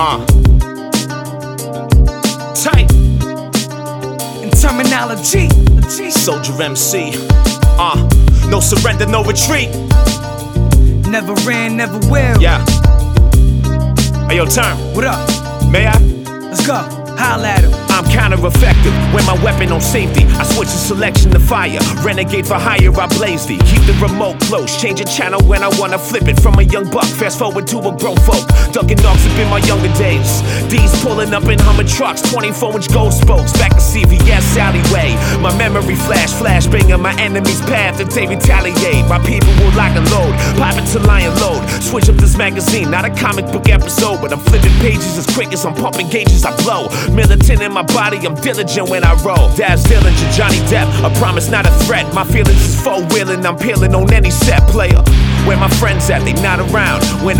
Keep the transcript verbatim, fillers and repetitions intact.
Uh. Tight. In terminology, Soldier M C. Uh. No surrender, no retreat. never ran, never will. Yeah. Hey, yo, Term. What up? May I? Let's go. Holla at him. I'm counter-effective when my weapon on safety. I switch the selection to fire. Renegade for hire, I blaze thee. Keep the remote close. Change a channel when I wanna flip it. From a young buck, fast forward to a grown folk. Ducking dogs have been my younger days. D's pulling up in Hummer trucks, twenty-four inch gold spokes. Back to C V S alleyway. My memory flash, flash, bringing my enemy's path that they retaliate. My people will lock and load, pop into lion load. Switch up this magazine, not a comic book episode, but I'm flipping pages as quick as I'm pumping gauges. I blow. Militant in my body, I'm diligent when I roll. Daz Dillinger, Johnny Depp, a promise, not a threat. My feelings is four-wheeling, I'm peeling on any set player. Where my friends at, they not around. When